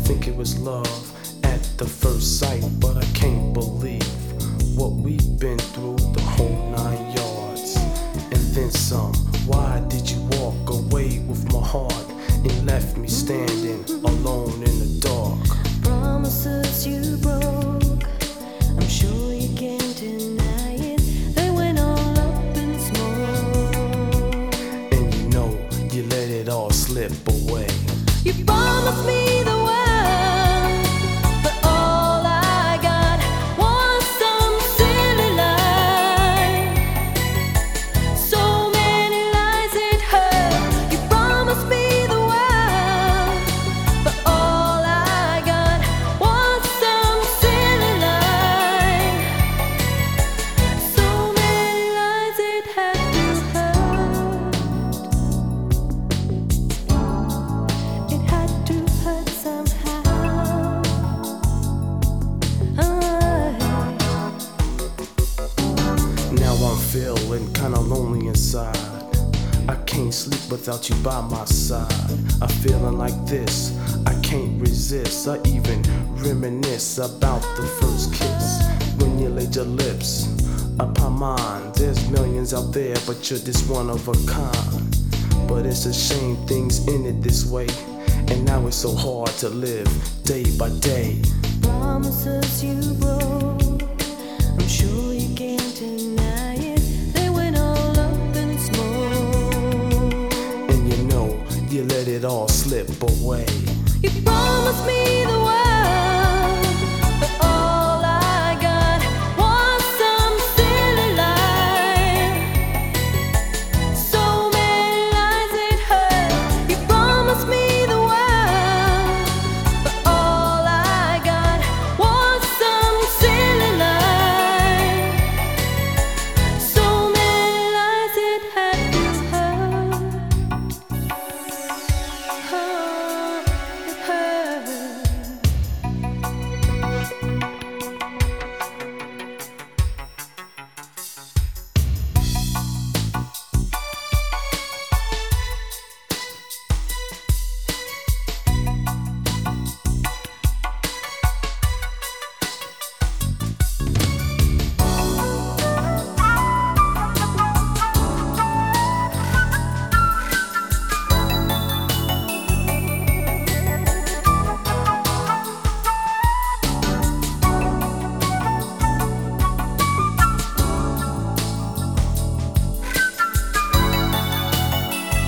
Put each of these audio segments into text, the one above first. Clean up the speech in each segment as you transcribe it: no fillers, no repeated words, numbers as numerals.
think it was love at the first sight, but I can't believe what we've been through, the whole 9 yards. And then some. Why did you walk away with my heart and left me standing alone in the dark? Promises you broke, I'm sure you can't deny it. They went all up in smoke, and you know you let it all slip away. You promised me the world, but all I got was some silly lie. So many lies it hurt. You promised me the world, but all I got was some silly lie. So many lies it had to hurt. It had to hurt somehow. Now I'm feeling kinda lonely inside. I can't sleep without you by my side. I'm feeling like this, I can't resist. I even reminisce about the first kiss when you laid your lips upon mine. There's millions out there, but you're this one of a kind. But it's a shame things ended this way, and now it's so hard to live day by day. Promises you broke, I'm sure you can't deny it. They went all up in smoke, And you know you let it all slip away. you promised me the world, but all I got was some silly lie. So many lies it hurt. You promised me the world, but all I got was some silly lie. So many lies it had to hurt. It hurt.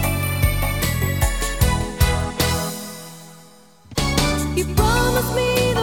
You promised me